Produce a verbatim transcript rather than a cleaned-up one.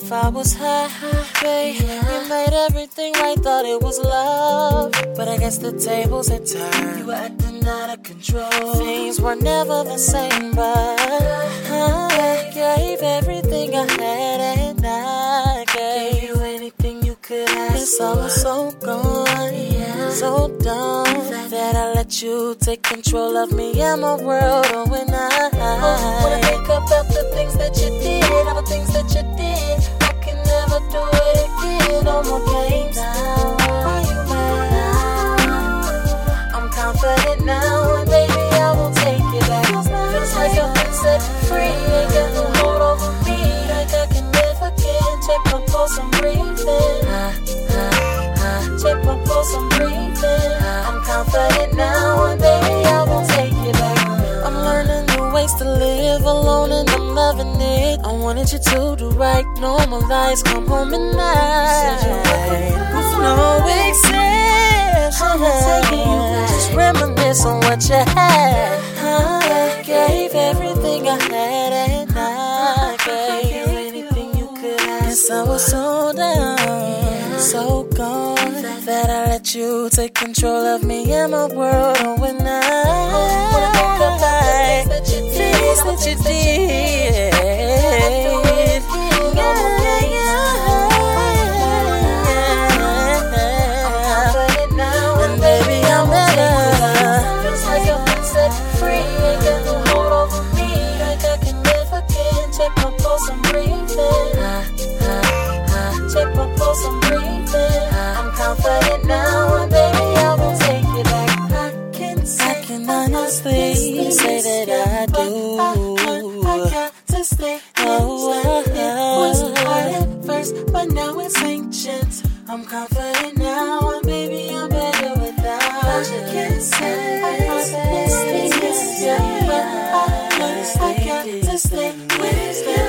if I was high, babe. You made everything right, thought it was love. But I guess the tables had turned. You were acting out of control. Things were never the same, but I gave everything I had, and I gave you anything you could ask. Yes, I was so gone, yeah. So dumb that I let you take control of me and my world. Oh, when I, oh, when I think about the things that you did, all the things that you did, I can never do it again. No more games now. Why you mad? I'm confident now, and baby, I will take it back. Feels like I've been set free, ain't got no hold over me. Like I can live again. Check my pulse, I'm breathing. Check my pulse, I'm breathing. I'm confident now, and baby, I will take it back. I'm learning new ways to live alone, and I'm loving it. I wanted you to do right, normalize, come home at night with no exception. Just reminisce on what you had. I gave everything I had, and I gave you anything you could ask. Yes, I was so down, so gone, that I let you take control of me and my world. Oh, when I, oh, when I think about the things that you did, that you did, yeah, yeah. And baby, I'm better. Feels like I've been set free, ain't got no hold over me. Like I can live again. Check my pulse, I'm breathing. Check my pulse, I'm breathing. I'm confident now, and baby, I will take it back. I can, say I can honestly say that I do. I, I, I got to stay. Oh, it was hard at first, but now it's ancient. I'm confident now, and baby, I'm better without. But you can say I honestly, yeah, but I, I got to stay with it.